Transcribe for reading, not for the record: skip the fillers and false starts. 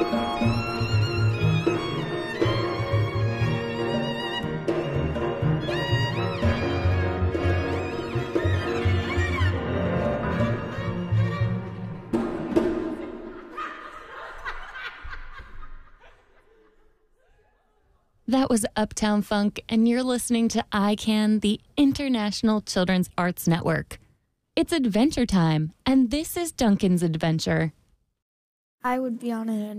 That was Uptown Funk, and you're listening to ICANN, the International Children's Arts Network. It's adventure time, and this is Duncan's adventure. I would be on an